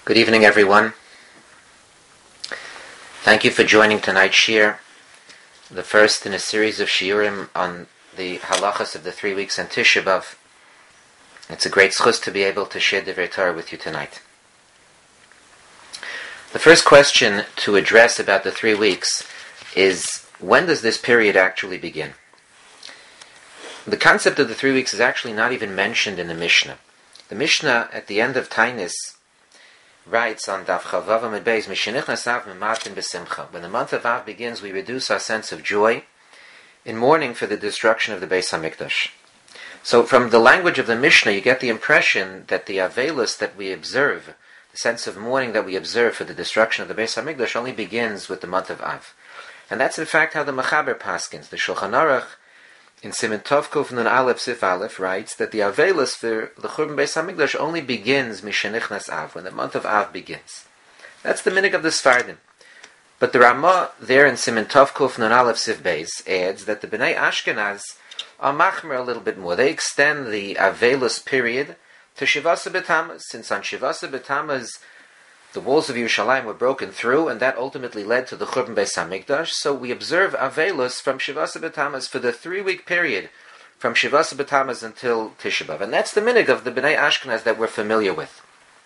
Good evening, everyone. Thank you for joining tonight's shiur, the first in a series of shiurim on the halachas of the 3 weeks in Tisha B'Av. It's a great zchus to be able to share Divrei Torah with you tonight. The first question to address about the 3 weeks is, when does this period actually begin? The concept of the 3 weeks is actually not even mentioned in the Mishnah. The Mishnah at the end of Tainis writes on Daf Chavav Amud Beis, Mishenichnas Av Mematin B'Simcha. When the month of Av begins, we reduce our sense of joy in mourning for the destruction of the Beis Hamikdash. So from the language of the Mishnah, you get the impression that the Avelus that we observe, the sense of mourning that we observe for the destruction of the Beis Hamikdash, only begins with the month of Av. And that's in fact how the Mechaber paskins. The Shulchan Aruch in Siman Tov Kuf Nun Aleph Sif Aleph writes that the Avelus for the Churban Beis Hamikdash only begins Mishenichnas Av, when the month of Av begins. That's the minig of the Sfardim. But the Ramah there in Siman Tov Kuf Nun Aleph Sif Beis adds that the Bnei Ashkenaz are machmer a little bit more. They extend the Avelus period to Shivasa B'Tammuz, since on Shivasa B'Tammuz the walls of Yerushalayim were broken through, and that ultimately led to the Churban Beis Hamikdash. So we observe Avelus from Shivasa B'Tammuz for the 3-week period, from Shivasa B'Tammuz until Tisha B'Av. And that's the minig of the Bnei Ashkenaz that we're familiar with.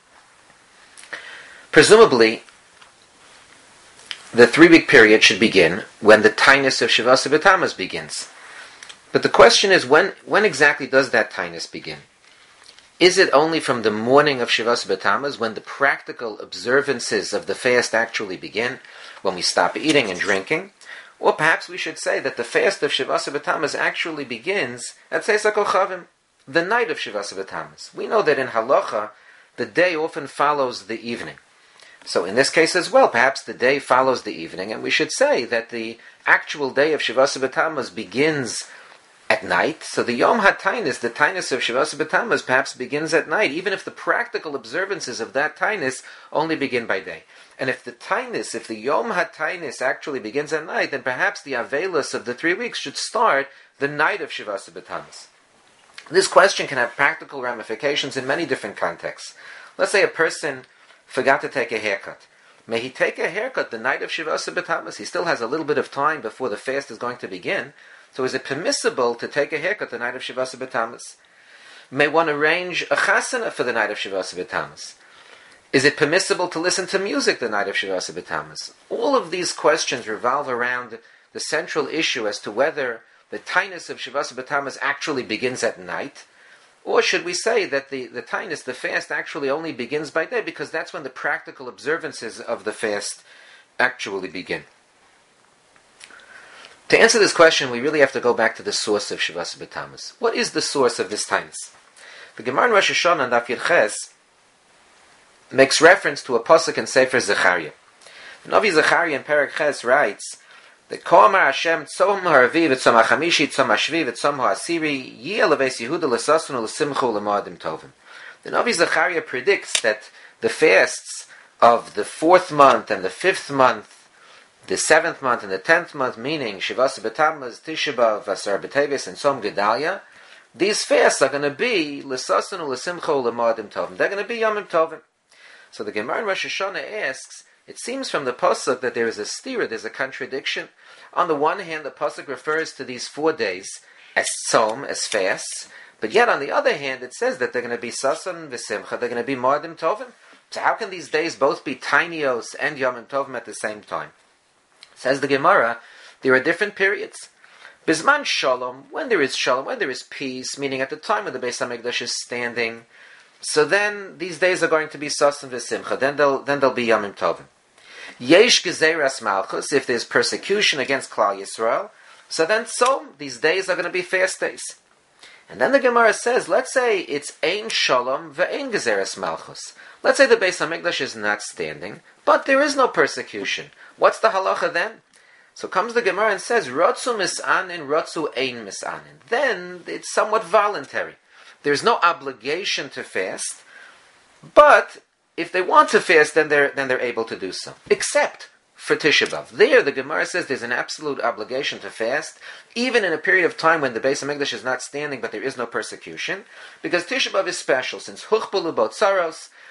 Presumably, the 3-week period should begin when the Tainus of Shivasa B'Tammuz begins. But the question is, when exactly does that Tainus begin? Is it only from the morning of Shivasa B'Tammuz, when the practical observances of the fast actually begin, when we stop eating and drinking? Or perhaps we should say that the fast of Shivasa B'Tammuz actually begins at Tzeitzah Kochavim, the night of Shivasa B'Tammuz. We know that in Halacha, the day often follows the evening. So in this case as well, perhaps the day follows the evening, and we should say that the actual day of Shivasa B'Tammuz begins at night. So the Yom HaTainis, the Tainus of Shivasa B'Tammuz, perhaps begins at night, even if the practical observances of that Tainus only begin by day. And if the Yom HaTainis actually begins at night, then perhaps the Avelus of the 3 weeks should start the night of Shivasa B'Tammuz. This question can have practical ramifications in many different contexts. Let's say a person forgot to take a haircut. May he take a haircut the night of Shivasa B'Tammuz? He still has a little bit of time before the fast is going to begin. So is it permissible to take a haircut the night of Shivasa B'Tammuz? May one arrange a chasana for the night of Shivasa B'Tammuz? Is it permissible to listen to music the night of Shivasa B'Tammuz? All of these questions revolve around the central issue as to whether the Tainus of Shivasa B'Tammuz actually begins at night, or should we say that the Tainus, the fast, actually only begins by day, because that's when the practical observances of the fast actually begin. To answer this question, we really have to go back to the source of Shivasa B'Tammuz. What is the source of this Tainus? The Gemara in Rosh Hashanah and Daf Yud Ches makes reference to a pasuk in Sefer Zechariah. The Navi Zechariah in Perek Ches writes that Ko Amar Hashem Tzom HaRavi v'Tzom HaChamishi Tzom HaShvi v'Tzom HaAsiri Yeh Leves Yehuda L'Sasun L'Simcha L'Moadim Tovim. The Navi Zechariah predicts that the fasts of the 4th month and the 5th month, the 7th month and the 10th month, meaning Shivasa B'Tammuz, Tisha B'Av, Asar B'Teves, and Tzom Gedalia, these fasts are going to be L'Sasun L'Simcha L'Moadim Tovim. They're going to be Yomim Tovim. So the Gemara in Rosh Hashanah asks, it seems from the pasuk that there is a stira, there's a contradiction. On the one hand, the pasuk refers to these 4 days as tzom, as fasts, but yet on the other hand, it says that they're going to be sasan v'simcha, they're going to be moadim tovim. So how can these days both be tinios and yomim tovim at the same time? Says the Gemara, there are different periods. Bisman shalom, when there is shalom, when there is peace, meaning at the time when the Beis Hamikdash is standing, so then these days are going to be sasan v'simcha, then they'll be yomim tovim. Yesh Gezeras Malchus, if there's persecution against Klal Yisrael, so then Tzom, these days are going to be fast days. And then the Gemara says, let's say it's Ein Shalom ve'Ein Gezeras Malchus. Let's say the Beis Hamikdash is not standing, but there is no persecution. What's the halacha then? So comes the Gemara and says, Rotzu Misanin, Rotzu Ein Misanin. Then it's somewhat voluntary. There's no obligation to fast, but if they want to fast, then they're able to do so. Except for Tisha B'Av. There, the Gemara says there's an absolute obligation to fast, even in a period of time when the Beis Hamikdash is not standing, but there is no persecution, because Tisha B'Av is special, since Huchbalu Botzaros,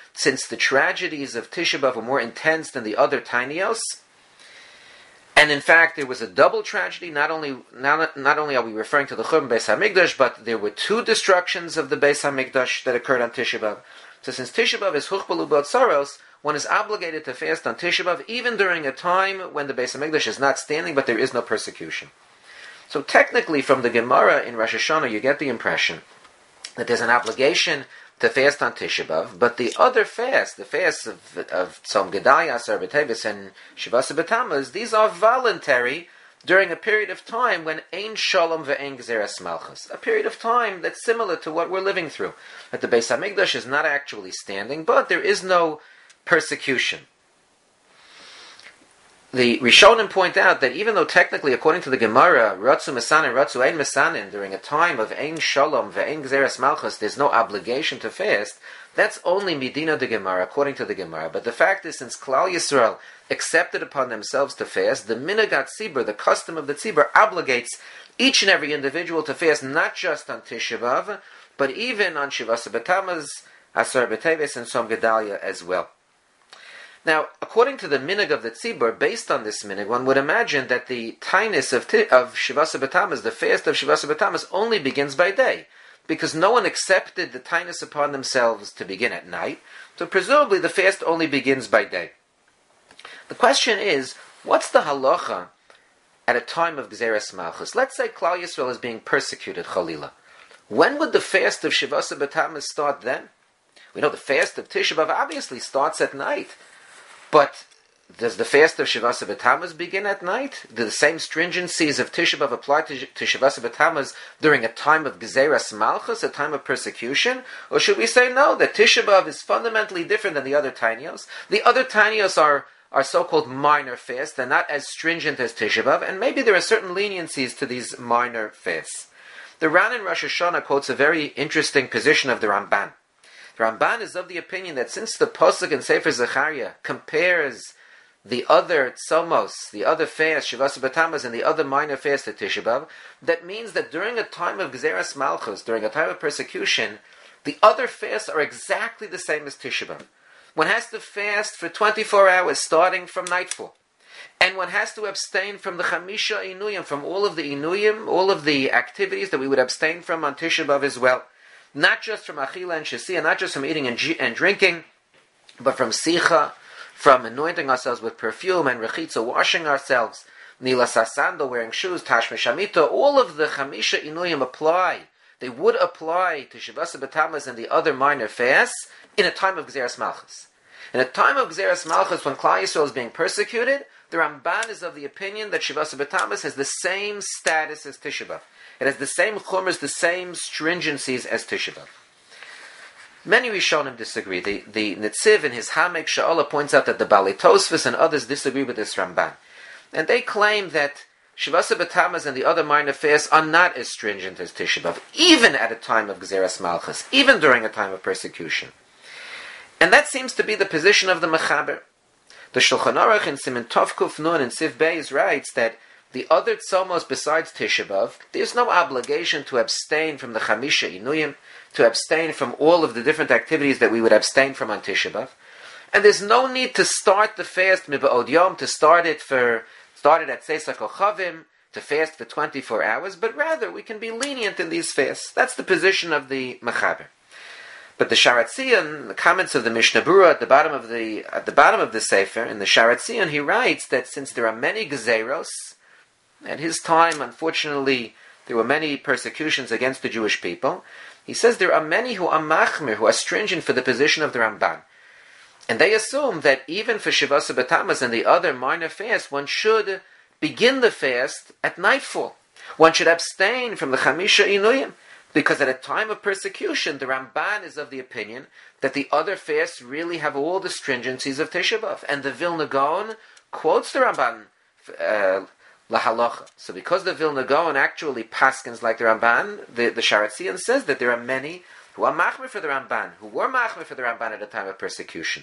since the tragedies of Tisha B'Av were more intense than the other Tainios. And in fact, there was a double tragedy. Not only are we referring to the Churban Beis Hamikdash, but there were two destructions of the Beis Hamikdash that occurred on Tisha B'Av. So since Tisha B'Av is Huchbalu B'Otzaros, one is obligated to fast on Tisha B'Av even during a time when the Beis Hamikdash is not standing, but there is no persecution. So technically, from the Gemara in Rosh Hashanah, you get the impression that there's an obligation to fast on Tisha B'Av, but the other fast, the fasts of Tzom Gedalia, Asar B'Tevis, and Shivasa B'Tammuz, these are voluntary during a period of time when Ein Shalom ve'Ein Gzeras Malchus, a period of time that's similar to what we're living through. That the Beis Hamikdash is not actually standing, but there is no persecution. The Rishonim point out that even though technically, according to the Gemara, Ratzu Mesanin, Ratzu Ein Mesanin, during a time of Ein Shalom ve'Ein Gzeras Malchus, there's no obligation to fast, that's only Medina de Gemara, according to the Gemara. But the fact is, since Klal Yisrael accepted upon themselves to fast, the Minagat Tzibur, the custom of the Tzibur, obligates each and every individual to fast not just on Tisha B'Av, but even on Shivasa B'Tammuz, Asar B'Teves, and Tzom Gedalia as well. Now, according to the minhag of the tzibur, based on this minhag, one would imagine that the tainus of Shivasa B'Tammuz, the fast of Shivasa B'Tammuz, only begins by day, because no one accepted the tainus upon themselves to begin at night, so presumably the fast only begins by day. The question is, what's the halacha at a time of Gzeras Malchus? Let's say Klal Yisrael is being persecuted, Chalila. When would the fast of Shivasa B'Tammuz start then? We know the fast of Tisha B'Av obviously starts at night. But does the fast of Shivasa B'Tammuz begin at night? Do the same stringencies of Tisha B'Av apply to Shivasa B'Tammuz during a time of Gezeras Malchus, a time of persecution? Or should we say no, that Tisha B'Av is fundamentally different than the other Tainios? The other Tainios are so-called minor fasts. They're not as stringent as Tisha B'Av, and maybe there are certain leniencies to these minor fasts. The Ran in Rosh Hashanah quotes a very interesting position of the Ramban. The Ramban is of the opinion that since the Pasuk in Sefer Zechariah compares the other tzomos, the other fast, Shivasa B'Tammuz, and the other minor fast to Tisha B'Av, that means that during a time of Gzeras Malchus, during a time of persecution, the other fasts are exactly the same as Tisha B'Av. One has to fast for 24 hours, starting from nightfall. And one has to abstain from the Chamisha Inuyim, from all of the Inuyim, all of the activities that we would abstain from on Tisha B'Av as well. Not just from Achila and Shasiya, not just from eating and drinking, but from Sicha, from anointing ourselves with perfume and Rechitza, washing ourselves, Nila Sasando, wearing shoes, Tashmish Hamita, all of the Chamisha Inuyim apply. They would apply to Shivasa B'Tammuz and the other minor fasts in a time of Gzeras Malchus. In a time of Gzeras Malchus, when Klal Yisrael is being persecuted, the Ramban is of the opinion that Shivasa B'Tammuz has the same status as Tisha B'Av. It has the same chumras, the same stringencies as Tisha B'Av. Many Rishonim disagree. The Netziv in his Hamek Sha'ala points out that the Balei Tosfos and others disagree with this Ramban. And they claim that Shivasa B'Tammuz and the other minor fasts are not as stringent as Tisha B'Av, even at a time of Gzeras Malchus, even during a time of persecution. And that seems to be the position of the Mechaber. The Shulchan Aruch in Siman Tov Kuf Nun and Siv Beis writes that the other tzomos besides Tisha B'Av, there's no obligation to abstain from the Chamisha Inuyim, to abstain from all of the different activities that we would abstain from on Tisha B'Av. And there's no need to start the fast Miba'od Yom, to start it at Seisa Kochavim, to fast for 24 hours, but rather we can be lenient in these fasts. That's the position of the Mechaber. But the Sharatzion, the comments of the Mishnah Berurah at the bottom of the Sefer, in the Sharatzion, he writes that since there are many Gezeros, at his time, unfortunately, there were many persecutions against the Jewish people. He says there are many who are machmir, who are stringent for the position of the Ramban. And they assume that even for Shivasa B'Tammuz and the other minor fasts, one should begin the fast at nightfall. One should abstain from the Chamisha Inuyim. Because at a time of persecution, the Ramban is of the opinion that the other fasts really have all the stringencies of Tisha B'Av. And the Vilna Gaon quotes the Ramban lahalacha. So because the Vilna Gaon actually paskins like the Ramban, the Sharatzion says that there are many who are machmir for the Ramban, who were machmir for the Ramban at a time of persecution.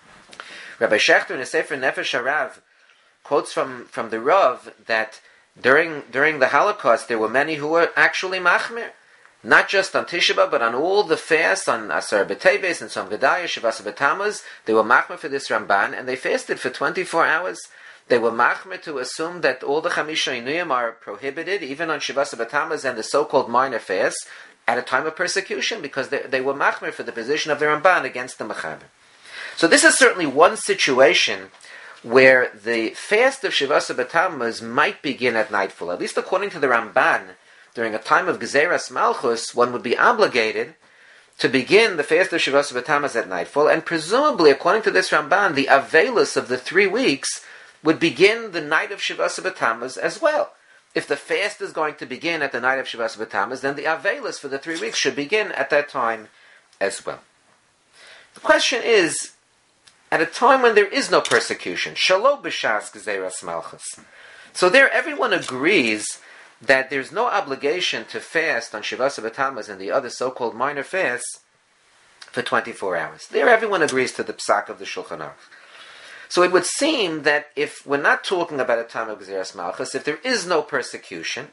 Rabbi Shechter in his Sefer Nefesh HaRav quotes from the Rav that during the Holocaust there were many who were actually machmir. not just on Tisha B'Av, but on all the fasts, on Asar B'Teves and Tzom Gedaya, Shavasa B'Tammuz. They were machmer for this Ramban, and they fasted for 24 hours. They were machmer to assume that all the Chamisha Inuyim are prohibited, even on Shavasa B'Tammuz and the so-called minor fasts, at a time of persecution, because they were machmer for the position of the Ramban against the Mechaber. So this is certainly one situation where the fast of Shavasa B'Tammuz might begin at nightfall. At least according to the Ramban, during a time of Gezeras Malchus, one would be obligated to begin the fast of Shavasa B'Tammuz at nightfall, and presumably, according to this Ramban, the Avelus of the 3 weeks would begin the night of Shavasa B'Tammuz as well. If the fast is going to begin at the night of Shavasa B'Tammuz, then the Avelus for the 3 weeks should begin at that time as well. The question is, at a time when there is no persecution, Shalo B'Shas Gezeras Malchus. So there everyone agrees that there's no obligation to fast on Shavasa B'Tammuz and the other so-called minor fasts for 24 hours. There everyone agrees to the psak of the Shulchan Aruch. So it would seem that if we're not talking about a time of Gezeras Malchus, if there is no persecution,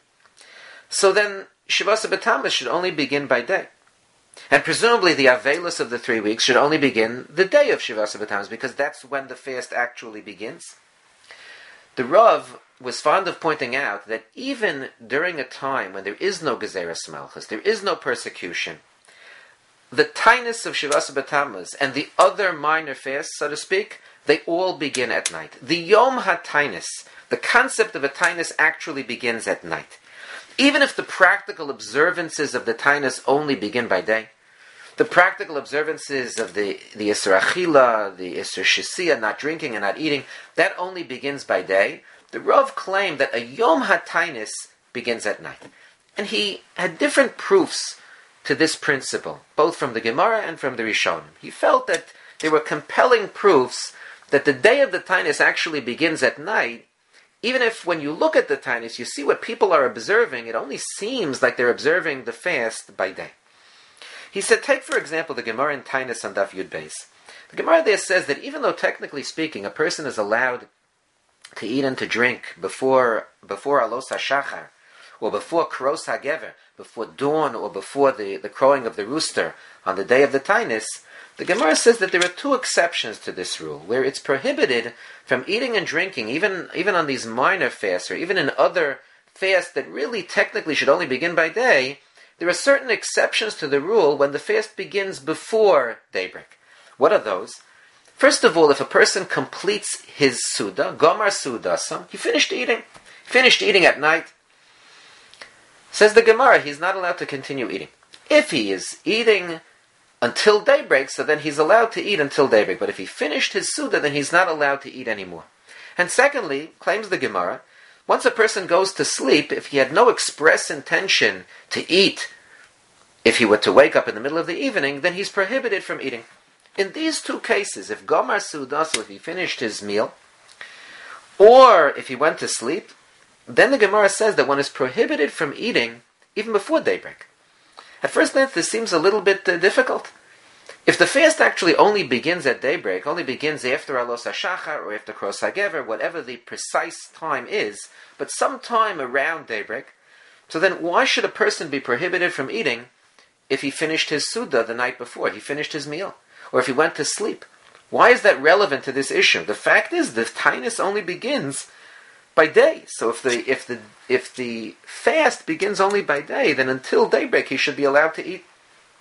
so then Shavasa B'Tammuz should only begin by day. And presumably the Avelus of the 3 weeks should only begin the day of Shavasa B'Tammuz, because that's when the fast actually begins. The Rav was fond of pointing out that even during a time when there is no Gezeras Malchus, there is no persecution, the tainus of Shavasa B'Tammuz and the other minor fasts, so to speak, they all begin at night. The Yom HaTainus, the concept of a tainus, actually begins at night. Even if the practical observances of the tainus only begin by day, the practical observances of the Isser Achila, the Isser Shisiya, not drinking and not eating, that only begins by day. The Rav claimed that a Yom HaTainus begins at night. And he had different proofs to this principle, both from the Gemara and from the Rishonim. He felt that there were compelling proofs that the day of the Tainus actually begins at night, even if when you look at the Tainus, you see what people are observing, it only seems like they're observing the fast by day. He said, take for example the Gemara in Tainus on Daf Yud Beis. The Gemara there says that even though technically speaking a person is allowed to eat and to drink before Alos HaShachar, or before Kros HaGever, before dawn, or before the crowing of the rooster on the day of the Tainus, the Gemara says that there are 2 exceptions to this rule, where it's prohibited from eating and drinking, even on these minor fasts, or even in other fasts that really technically should only begin by day. There are certain exceptions to the rule when the fast begins before daybreak. What are those? First of all, if a person completes his Suda, Gomar Sudasam, he finished eating at night, says the Gemara, he's not allowed to continue eating. If he is eating until daybreak, so then he's allowed to eat until daybreak. But if he finished his Suda, then he's not allowed to eat anymore. And secondly, claims the Gemara, once a person goes to sleep, if he had no express intention to eat, if he were to wake up in the middle of the evening, then he's prohibited from eating. In these 2 cases, if Gomar Suda, so if he finished his meal, or if he went to sleep, then the Gemara says that one is prohibited from eating even before daybreak. At first glance, this seems a little bit difficult. If the fast actually only begins at daybreak, only begins after Alos HaShachar or after Kros HaGever, whatever the precise time is, but sometime around daybreak, so then why should a person be prohibited from eating if he finished his Suda the night before, he finished his meal, or if he went to sleep? Why is that relevant to this issue? The fact is, the Tainus only begins by day. So if the fast begins only by day, then until daybreak he should be allowed to eat.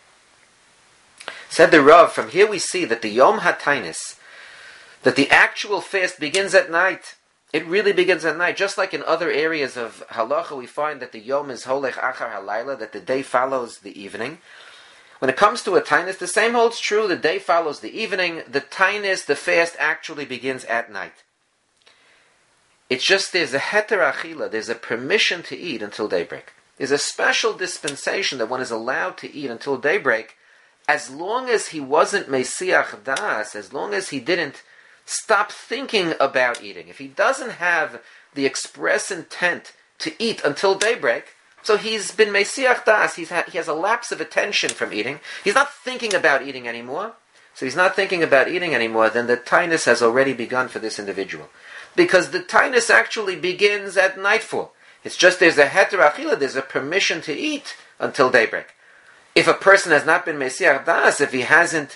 Said the Rav, from here we see that the Yom HaTainus, that the actual fast begins at night. It really begins at night. Just like in other areas of halacha, we find that the Yom is Holech Achar Halayla, that the day follows the evening. When it comes to a Tainus, the same holds true. The day follows the evening. The Tainus, the fast, actually begins at night. It's just there's a heter achila, there's a permission to eat until daybreak. There's a special dispensation that one is allowed to eat until daybreak, as long as he wasn't mesiach das, as long as he didn't stop thinking about eating. If he doesn't have the express intent to eat until daybreak, so he's been mesiach das, he has a lapse of attention from eating, he's not thinking about eating anymore, so he's not thinking about eating anymore, then the tainus has already begun for this individual. Because the tainus actually begins at nightfall. It's just there's a heter achila, there's a permission to eat until daybreak. if a person has not been Mesiach Das, if he hasn't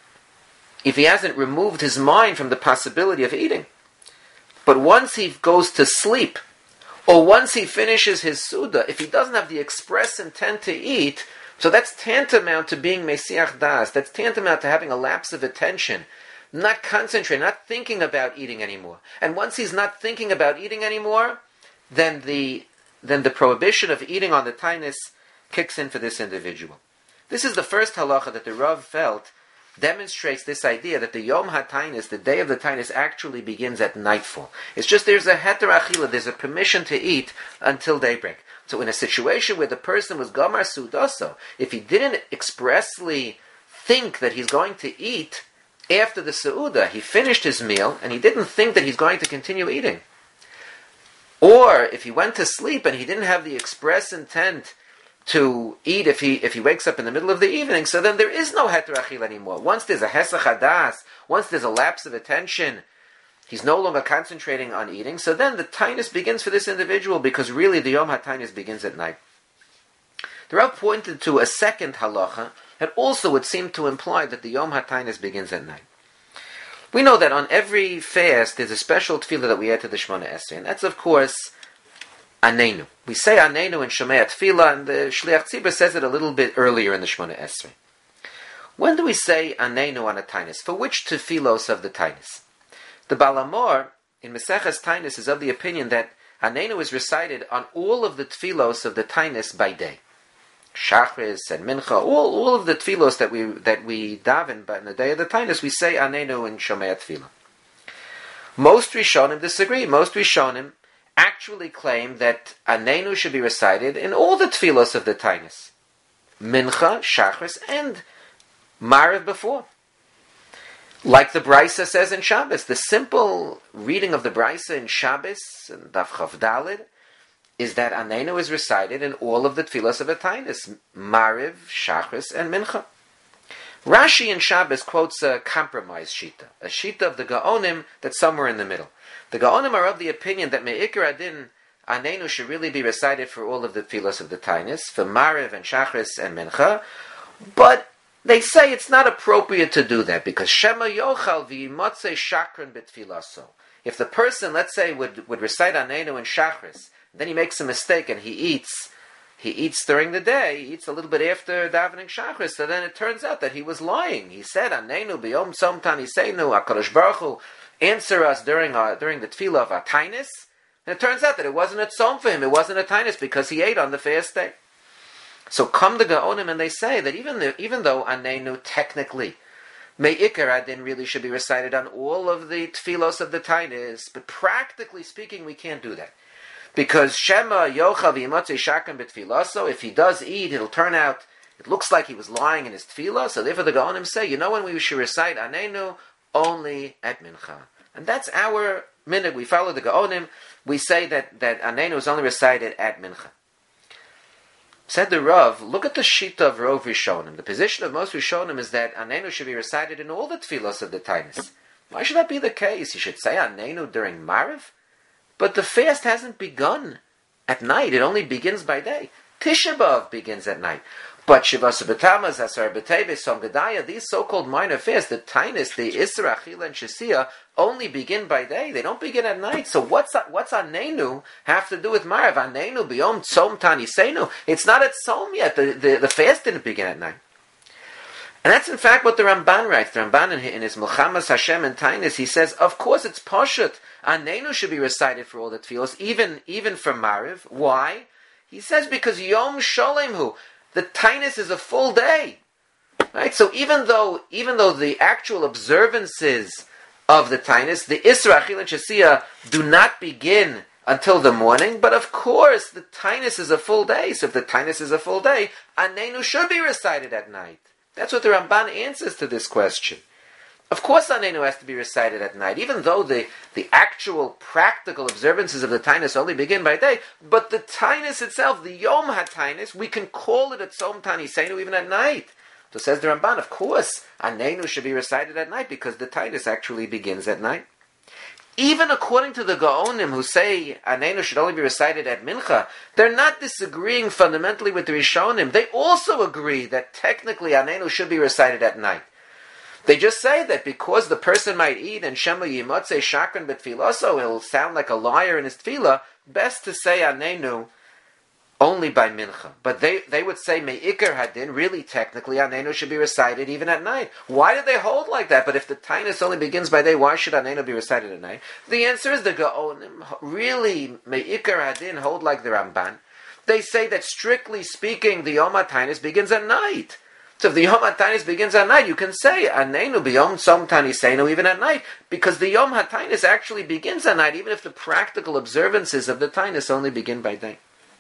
removed his mind from the possibility of eating. But once he goes to sleep, or once he finishes his Suda, if he doesn't have the express intent to eat, so that's tantamount to being Mesiach Das. That's tantamount to having a lapse of attention, not concentrating, not thinking about eating anymore. And once he's not thinking about eating anymore, then the prohibition of eating on the tainus kicks in for this individual. This is the first halacha that the Rav felt demonstrates this idea that the Yom HaTainus, the day of the Tainus, actually begins at nightfall. It's just there's a heter achila, there's a permission to eat until daybreak. So in a situation where the person was Gamar Sudaso, if he didn't expressly think that he's going to eat after the Seudah, he finished his meal and he didn't think that he's going to continue eating. Or if he went to sleep and he didn't have the express intent to eat if he wakes up in the middle of the evening, so then there is no heter achil anymore. Once there's a hesach hadas, once there's a lapse of attention, he's no longer concentrating on eating, so then the tainus begins for this individual, because really the Yom HaTainus begins at night. The Rav pointed to a second halacha that also would seem to imply that the Yom HaTainus begins at night. We know that on every fast there's a special tefillah that we add to the Shemona Esrei, and that's of course Anenu. We say Anenu in Shomei Tefillah, and the Shliach Tzibur says it a little bit earlier in the Shemona Esrei. When do we say Anenu on a Tainus? For which tefillos of the Tainus? The Baal HaMaor in Meseches Tainus is of the opinion that Anenu is recited on all of the tefillos of the Tainus by day. Shachris and Mincha, all of the tefillos that we daven, but in the day of the Tainus we say Anenu in Shomei Tefillah. Most Rishonim disagree. Most Rishonim actually claim that Anenu should be recited in all the tefillos of the Tainus. Mincha, Shachris, and Mariv before. Like the Brisa says in Shabbos, the simple reading of the Brisa in Shabbos, and Daf Chav Daled, is that Anenu is recited in all of the tefillos of the Tainus. Mariv, Shachris, and Mincha. Rashi in Shabbos quotes a compromise shita, a shita of the Gaonim that's somewhere in the middle. The Gaonim are of the opinion that Me'ikar Adin Anenu should really be recited for all of the tefillos of the Tainus, for Mariv and Shachris and Mincha, but they say it's not appropriate to do that because Shema Yochal v'yimotze Shakran b'tfilaso. If the person, let's say, would recite Anenu and Shachris, then he makes a mistake and he eats during the day, he eats a little bit after davening Shachris, so then it turns out that he was lying. He said, Anenu b'yom tzom tanisenu, HaKadosh Baruch Hu, answer us during the tefillah of our Tainus, and it turns out that it wasn't a tzom for him, it wasn't a Tainus, because he ate on the fast day. So come the Gaonim and they say that even though Anenu technically, Me'ikar Adin really should be recited on all of the tefillos of the Tainus, but practically speaking we can't do that. Because Shema Yochal v'yimotze Shakran b'tfilaso, if he does eat, it'll turn out, it looks like he was lying in his tefillah, so therefore the Gaonim say, when we should recite Anenu? Only at Mincha. And that's our minhag. We follow the Gaonim, we say that Anenu is only recited at Mincha. Said the Rav, look at the shita of Rov Rishonim. The position of most Rishonim is that Anenu should be recited in all the tefillos of the Tainus. Why should that be the case? You should say Anenu during Mariv? But the fast hasn't begun at night. It only begins by day. Tisha B'Av begins at night. But Shivas B'Tamas, Asar B'Teves, Som Gedaya, these so-called minor fasts, the Tainus, the Isra, Achila, and Shesiah, only begin by day. They don't begin at night. So what's Anenu have to do with Mariv? Anenu B'Yom Tzom Tanisenu. It's not at Tzom yet. The fast didn't begin at night. And that's in fact what the Ramban writes. The Ramban in his Milchamas Hashem and Tainus, he says, of course it's Pashut. Anenu should be recited for all the tefillos, even for Mariv. Why? He says because Yom Sholem Hu, the Tainus is a full day, right? So even though the actual observances of the Tainus, the Isra, Achil, and Shesiah, do not begin until the morning, but of course the Tainus is a full day. So if the Tainus is a full day, Anenu should be recited at night. That's what the Ramban answers to this question. Of course Anenu has to be recited at night, even though the actual practical observances of the Tainus only begin by day, but the Tainus itself, the Yom HaTainus, we can call it a Tzom Tanisenu even at night. So says the Ramban, of course Anenu should be recited at night because the Tainus actually begins at night. even according to the Gaonim who say Anenu should only be recited at Mincha, they're not disagreeing fundamentally with the Rishonim. They also agree that technically Anenu should be recited at night. They just say that because the person might eat and Shema Yimotze Shakran B'Tfiloso, he'll sound like a liar in his tefillah, best to say Anenu only by Mincha. But they would say Me'ikar Hadin, really technically Anenu should be recited even at night. Why do they hold like that? But if the Tainus only begins by day, why should Anenu be recited at night? The answer is the Gaonim really Me'ikar Hadin hold like the Ramban. They say that strictly speaking, the Yom HaTainus begins at night. So if the Yom HaTainus begins at night, you can say Anenu b'Yom Tzom Tanisenu even at night, because the Yom HaTainus actually begins at night, even if the practical observances of the Tainus only begin by day.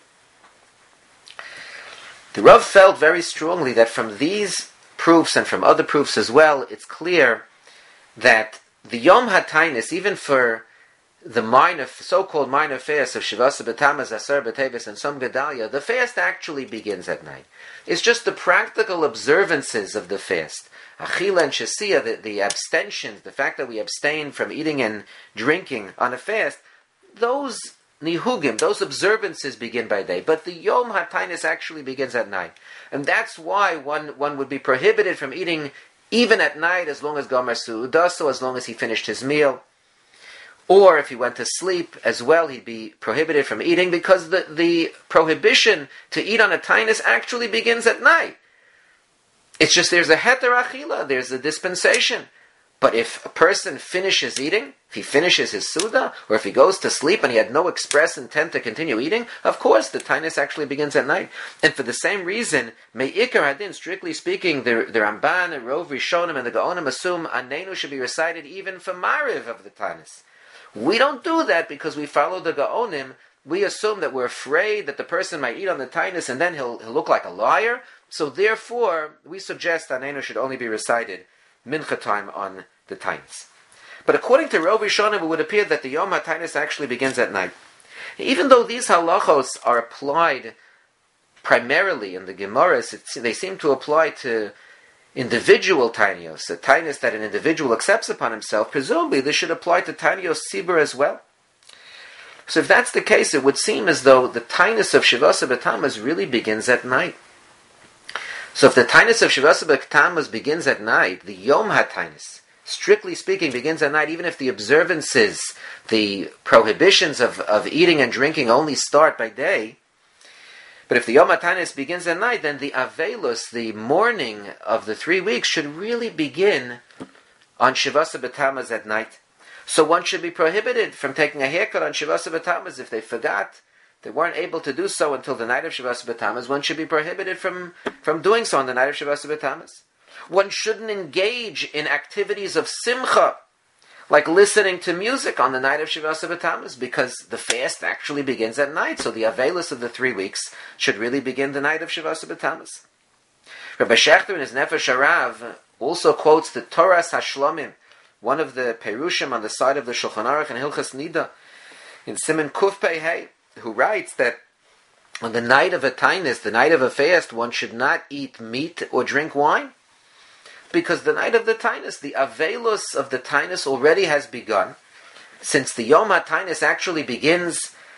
The Rav felt very strongly that from these proofs and from other proofs as well, it's clear that the Yom HaTainus, even for the minor, so-called minor fast of Shivasa B'Tammuz, Asar B'Teves, and Tzom Gedalia, the fast actually begins at night. It's just the practical observances of the fast. Achila and Shasiya, the abstentions, the fact that we abstain from eating and drinking on a fast, those nihugim, those observances begin by day. But the Yom HaTainus actually begins at night. And that's why one would be prohibited from eating even at night as long as Gomer Su'udah, so as long as he finished his meal. Or if he went to sleep as well, he'd be prohibited from eating, because the prohibition to eat on a tainus actually begins at night. It's just there's a heter achila, there's a dispensation. But if a person finishes eating, if he finishes his suda, or if he goes to sleep and he had no express intent to continue eating, of course the tainus actually begins at night. And for the same reason, Me'ikar Hadin, strictly speaking, the Ramban, the Rov Rishonim, and the Gaonim assume Anenu should be recited even for Mariv of the tainus. We don't do that because we follow the Gaonim. We assume that we're afraid that the person might eat on the tainus and then he'll look like a liar. So therefore, we suggest Anenu should only be recited mincha time on the tainus. But according to Rov Rishonim, it would appear that the Yom HaTainus actually begins at night. Even though these halachos are applied primarily in the Gemaras, they seem to apply to individual tainios, a tainus that an individual accepts upon himself. Presumably this should apply to tainios tzibur as well. So if that's the case, it would seem as though the tainus of Shivasa B'Tammuz really begins at night. So if the tainus of Shivasa B'Tammuz begins at night, the Yom HaTainus, strictly speaking, begins at night, even if the observances, the prohibitions of eating and drinking only start by day. But if the Yom HaTainus begins at night, then the Avelus, the morning of the 3 weeks, should really begin on Shivasa B'Tammuz at night. So one should be prohibited from taking a haircut on Shivasa B'Tammuz if they forgot. They weren't able to do so until the night of Shivasa B'Tammuz. One should be prohibited from doing so on the night of Shivasa B'Tammuz. One shouldn't engage in activities of simcha, like listening to music on the night of Shivasa B'Tammuz, because the fast actually begins at night. So the Avelus of the 3 weeks should really begin the night of Shivasa B'Tammuz. Rabbi Shechter in his Nefesh Harav also quotes the Toras Hashlomim, one of the Perushim on the side of the Shulchan Aruch and Hilchas Nida, in Siman Kuf Pei Hey, who writes that on the night of a tainus, the night of a fast, one should not eat meat or drink wine, because the night of the tainus, the avelus of the tainus already has begun. Since the Yom HaTainus actually begins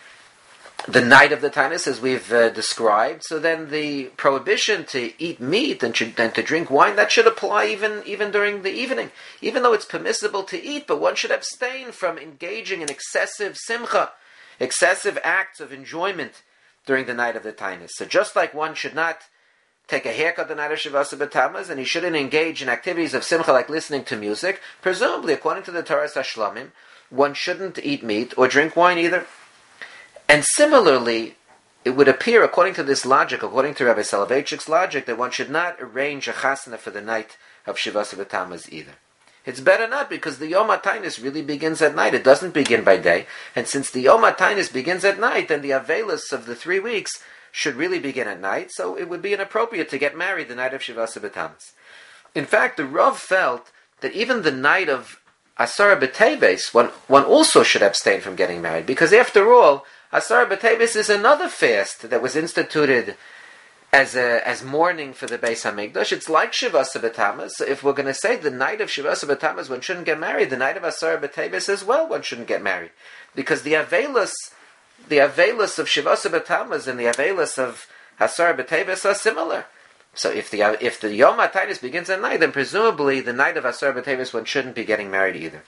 the night of the tainus, as we've described, so then the prohibition to eat meat and to drink wine, that should apply even during the evening. Even though it's permissible to eat, but one should abstain from engaging in excessive simcha, excessive acts of enjoyment during the night of the tainus. So just like one should not take a haircut the night of Shivasa B'Tammuz, and he shouldn't engage in activities of simcha like listening to music, presumably, according to the Toras Hashlomim, one shouldn't eat meat or drink wine either. And similarly, it would appear, according to this logic, according to Rabbi Soloveitchik's logic, that one should not arrange a chasana for the night of Shivasa B'Tammuz either. It's better not, because the Yom HaTainus really begins at night. It doesn't begin by day. And since the Yom HaTainus begins at night, then the Avelus of the 3 weeks should really begin at night. So it would be inappropriate to get married the night of Shivasa B'Tammuz. In fact, the Rav felt that even the night of Asara B'Teves, one also should abstain from getting married. Because after all, Asara B'Teves is another fast that was instituted as mourning for the Beis Hamikdash. It's like Shivasa B'Tammuz. So if we're going to say the night of Shivasa B'Tammuz one shouldn't get married, the night of Asar B'Teves as well one shouldn't get married, because the Avelis of Shivasa B'Tammuz and the Avelis of Asar B'Teves are similar. So if the Yom HaTainis begins at night, then presumably the night of Asar B'Teves one shouldn't be getting married either.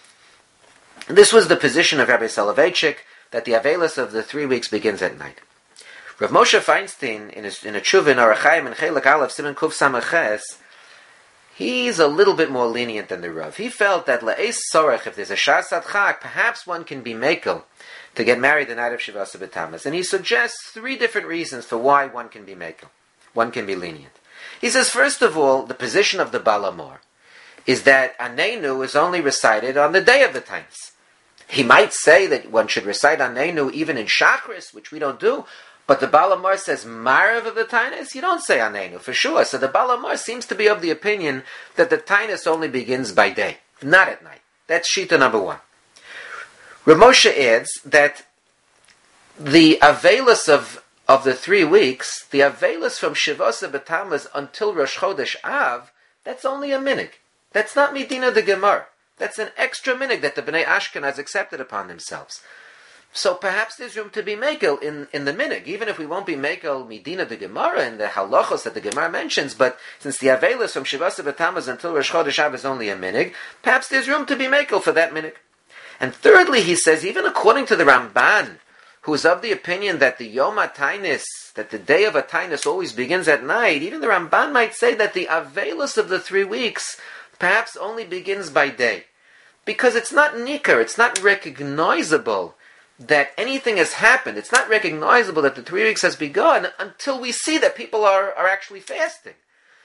And this was the position of Rabbi Soloveitchik, that the Avelis of the 3 weeks begins at night. Rav Moshe Feinstein, in a tshuva in Orach Chaim and Chelek Aleph Siman Kuf Samaches, he's a little bit more lenient than the Rav. He felt that La'es Sorech, if there's a Shas Adchak, perhaps one can be mekel to get married the night of Shivasa B'Tammuz. And he suggests 3 different reasons for why one can be mekel. One can be lenient. He says, first of all, the position of the Balamor is that Anenu is only recited on the day of the Tainis. He might say that one should recite Anenu even in Shachris, which we don't do, but the Balamor says Marav of the Tainis, you don't say Anenu, for sure. So the Balamor seems to be of the opinion that the Tainis only begins by day, not at night. That's Shita number 1. Rav Moshe adds that the Avelis of the 3 weeks, the Avelis from Shivasa B'Tammuz until Rosh Chodesh Av, that's only a minig. That's not Medina the Gemara. That's an extra minig that the Bnei Ashkenaz accepted upon themselves. So perhaps there's room to be mekel in the minig, even if we won't be mekel Medina the Gemara and the halachos that the Gemara mentions, but since the Avelis from Shivasa B'Tammuz until Rosh Chodesh Av is only a minig, perhaps there's room to be mekel for that minig. And thirdly, he says, even according to the Ramban, who is of the opinion that the Yom HaTainis, that the day of a Tainis always begins at night, even the Ramban might say that the Avelis of the 3 weeks perhaps only begins by day. Because it's not nikar, it's not recognizable that anything has happened. It's not recognizable that the 3 weeks has begun until we see that people are actually fasting.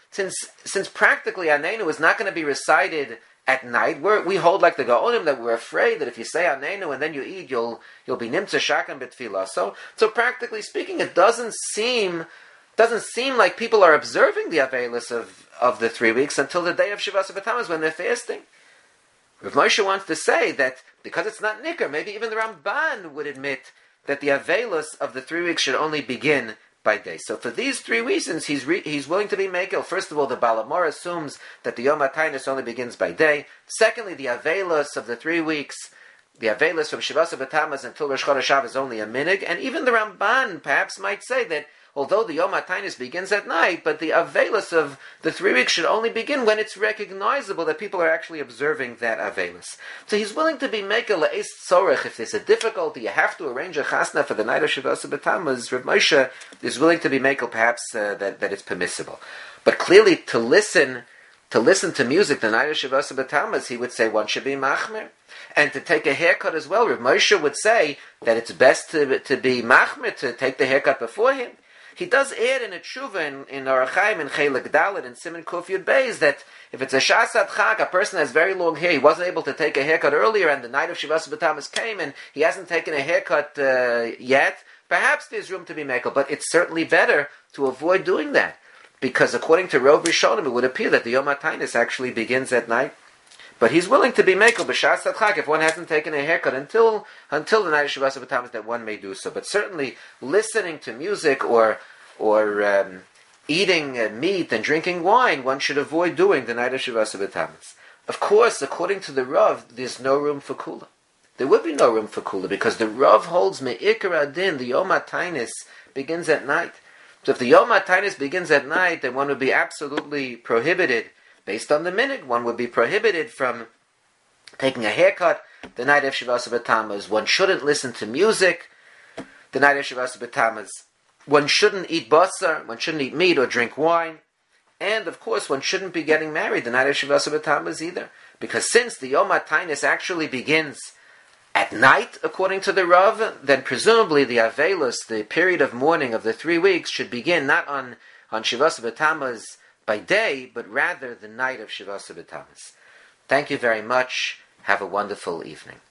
Since practically Anenu is not going to be recited at night, we hold like the Gaonim that we're afraid that if you say Anenu and then you eat, you'll be nimtza shakan b'tfilah. So practically speaking, it doesn't seem like people are observing the Avelis of the 3 weeks until the day of Shivasa B'Tammuz when they're fasting. Rav Moshe wants to say that because it's not nikar, maybe even the Ramban would admit that the Avelis of the 3 weeks should only begin by day. So for these 3 reasons, he's willing to be mekel. First of all, the Balamor assumes that the Yom HaTainis only begins by day. Secondly, the Avelis of the 3 weeks, the Avelis from Shivasa B'Tammuz until Rosh Chodesh Av is only a minig. And even the Ramban perhaps might say that although the Yom HaTainis begins at night, but the Avelis of the 3 weeks should only begin when it's recognizable that people are actually observing that Avelis. So he's willing to be mekel le'es tzorech. If there's a difficulty, you have to arrange a chasna for the night of Shivasa B'Tammuz, Rav Moshe is willing to be mekel perhaps that it's permissible. But clearly to listen to music the night of Shivasa B'Tammuz, he would say one should be machmer. And to take a haircut as well, Rav Moshe would say that it's best to be machmer, to take the haircut before him. He does add in a tshuva in Orach Chaim and Chelek Dalet and Siman Kuf Yud Beis that if it's a Shas Adchak, a person has very long hair, he wasn't able to take a haircut earlier, and the night of Shivasa B'Tammuz came and he hasn't taken a haircut yet, perhaps there's room to be mekel, but it's certainly better to avoid doing that, because according to Rov Rishonim, it would appear that the Yom HaTainis actually begins at night. But he's willing to be mekel b'shas adchak if one hasn't taken a haircut until the night of Shivasa B'Tammuz, that one may do so. But certainly listening to music or eating meat and drinking wine, one should avoid doing the night of Shivasa B'Tammuz. Of course, according to the Rav, there's no room for kula. There would be no room for kula because the Rav holds me'ikar adin, the Yom HaTainis begins at night. So if the Yom HaTainis begins at night, then one would be absolutely prohibited. Based on the minhag, one would be prohibited from taking a haircut the night of Shivasa B'Tammuz. One shouldn't listen to music the night of Shivasa B'Tammuz. One shouldn't eat basar, one shouldn't eat meat or drink wine. And of course, one shouldn't be getting married the night of Shivasa B'Tammuz either. Because since the Yom HaTainis actually begins at night, according to the Rav, then presumably the Avelos, the period of mourning of the 3 weeks, should begin not on Shivasa B'Tammuz by day, but rather the night of Shivasa B'Tammuz. Thank you very much. Have a wonderful evening.